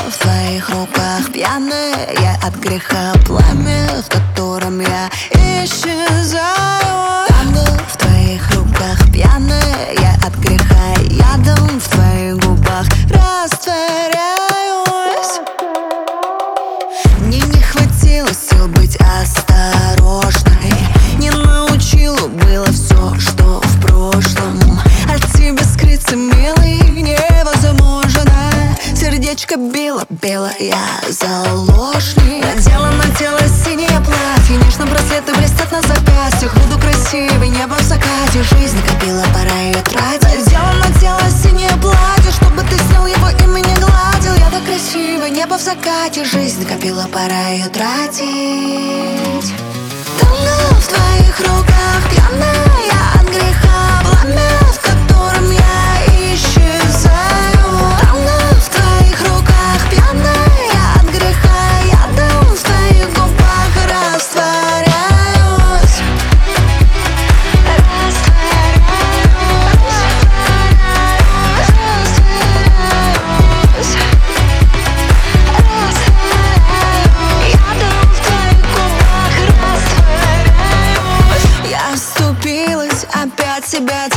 в твоих руках пьяная, я от греха пламя, в котором я исчезаю. Танго в твоих руках пьяная, я от греха ядом в твоих губах растворяюсь. Мне не хватило сил быть осторожной, не научила, было все, что в прошлом. От тебя скрыться, милый, невозможно. Сердечко било, я заложник. Надела на тело синее платье, нежно браслеты блестят на запястьях. Буду красивой, небо в закате, жизнь накопила, пора ее тратить. Надела на тело синее платье, чтобы ты снял его и меня гладил. Я так красивая, небо в закате, жизнь накопила, пора ее тратить. Танго в твоих руках пьяная, от греха пламя, в котором я исчезаю. Танго в твоих руках пьяная, от греха ядом в твоих губах растворяюсь. Я оступилась, опять себя